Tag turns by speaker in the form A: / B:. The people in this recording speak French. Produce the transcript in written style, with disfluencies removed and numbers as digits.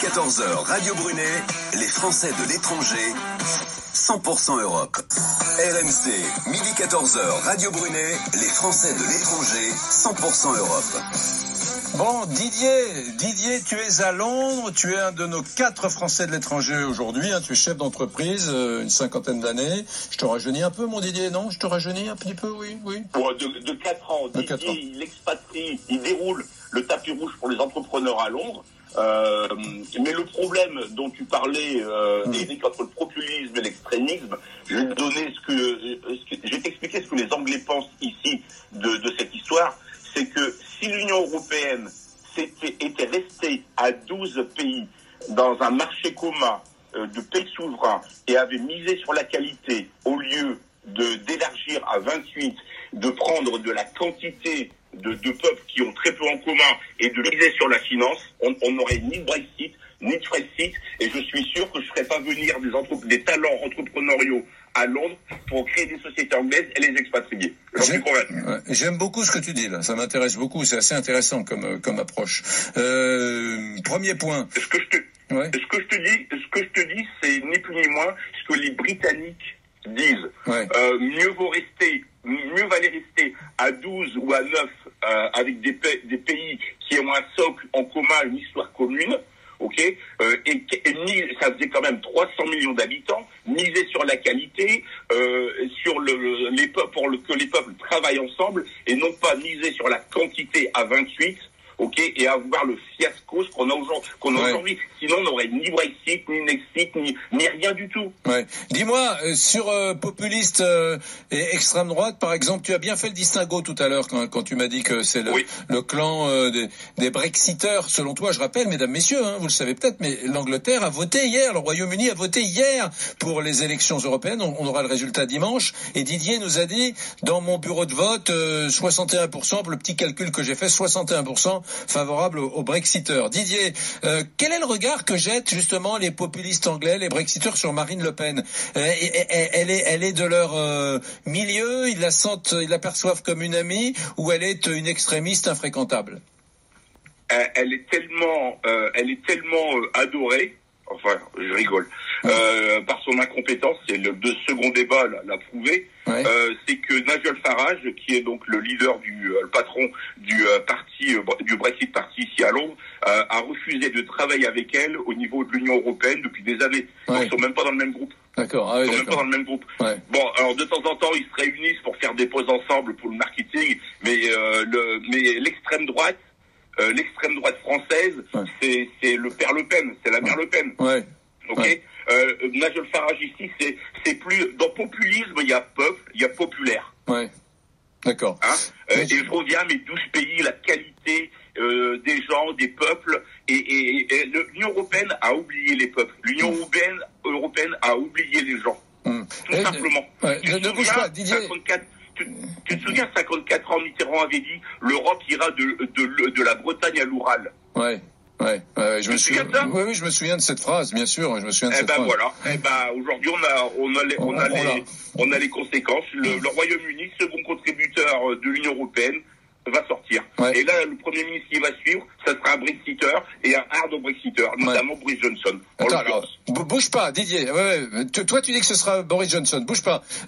A: 14h, Radio Brunet, les Français de l'étranger, 100% Europe. RMC, midi 14h, Radio Brunet, les Français de l'étranger, 100% Europe.
B: Bon, Didier, tu es à Londres, tu es un de nos 4 Français de l'étranger aujourd'hui, tu es chef d'entreprise, une 50aine d'années. Je te rajeunis un peu, mon Didier, non? Je te rajeunis un petit peu, oui.
C: Bon, de 4 ans, Didier, il expatrie, il déroule le tapis rouge pour les entrepreneurs à Londres. Mais le problème dont tu parlais, Eric, entre le populisme et l'extrémisme, je vais t'expliquer ce que les Anglais pensent ici de cette histoire. C'est que si l'Union européenne était restée à 12 pays dans un marché commun de pays souverains et avait misé sur la qualité au lieu d'élargir à 28, de prendre de la quantité de peuples qui ont très peu en commun et de miser sur la finance, on n'aurait ni de Brexit, ni de Frexit, et je suis sûr que je ne ferais pas venir des talents entrepreneuriaux à Londres pour créer des sociétés anglaises et les expatrier. J'en suis convaincu.
B: J'aime beaucoup ce que tu dis là, ça m'intéresse beaucoup, c'est assez intéressant comme approche. Premier point.
C: Ce que je te dis, c'est ni plus ni moins ce que les Britanniques disent.
B: Ouais.
C: Mieux valait rester à 12 ou à 9 avec des pays qui ont un socle en commun, une histoire commune. Ok, et ça faisait quand même 300 millions d'habitants, miser sur la qualité, sur les peuples, pour que les peuples travaillent ensemble, et non pas miser sur la quantité à 28, ok, et avoir le fiasco qu'on a aujourd'hui. Sinon, on n'aurait ni Brexit, ni Nexit, ni rien du tout.
B: Ouais. Dis-moi, sur populiste et extrême droite, par exemple, tu as bien fait le distinguo tout à l'heure quand tu m'as dit que c'est le clan des Brexiteurs. Selon toi, je rappelle, mesdames, messieurs, vous le savez peut-être, mais l'Angleterre a voté hier, le Royaume-Uni a voté hier pour les élections européennes. On aura le résultat dimanche. Et Didier nous a dit, dans mon bureau de vote, 61%, pour le petit calcul que j'ai fait, 61% favorable aux Brexiteurs. Didier, quel est le regard que jettent justement les populistes anglais, les Brexiteurs, sur Marine Le Pen? Elle est de leur milieu, ils la perçoivent comme une amie, ou elle est une extrémiste infréquentable?
C: Elle est tellement adorée. Enfin, je rigole. Par son incompétence, c'est le second débat l'a prouvé. Ouais. C'est que Nigel Farage, qui est donc le leader le patron du Brexit Party ici à Londres, a refusé de travailler avec elle au niveau de l'Union européenne depuis des années. Ouais. Ils sont même pas dans le même groupe.
B: D'accord.
C: Ils sont même pas dans le même groupe. Ouais. Bon, alors de temps en temps, ils se réunissent pour faire des pauses ensemble pour le marketing, mais l'extrême droite française, c'est le père Le Pen, c'est la mère Le Pen.
B: Ouais.
C: Ok. Ouais. Nigel Farage ici, c'est plus dans populisme, il y a peuple, il y a populaire.
B: Ouais. D'accord.
C: Et je reviens à mes 12 pays, la qualité des gens, des peuples, et l'Union européenne a oublié les peuples. L'Union européenne a oublié les gens. Tout simplement.
B: Ne bouge pas, Didier.
C: Tu te souviens, 54 ans, Mitterrand avait dit l'Europe ira de la Bretagne à l'Oural.
B: Ouais, je me souviens. Oui, je me souviens de cette phrase, bien sûr. Je me souviens de cette phrase.
C: Voilà. Aujourd'hui, on a les conséquences. Le Royaume-Uni, second contributeur de l'Union européenne, va sortir. Ouais. Et là, le Premier ministre qui va suivre, ça sera un Brexiteur et un hard Brexiteur, notamment Boris Johnson.
B: Attends, alors, bouge pas, Didier. Toi, tu dis que ce sera Boris Johnson. Bouge pas.